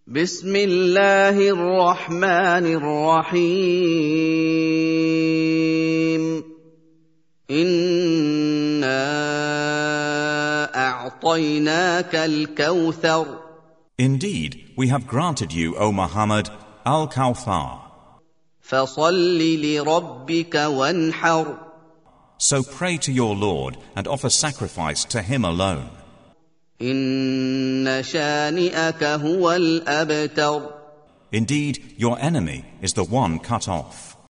بسم الله الرحمن الرحيم إنا أعطيناك الكوثر Indeed, we have granted you, O Muhammad, Al-Kawthar. فصل لربك وانحر So pray to your Lord and offer sacrifice to Him alone. إن شانئك هو الأبتر Indeed, your enemy is the one cut off.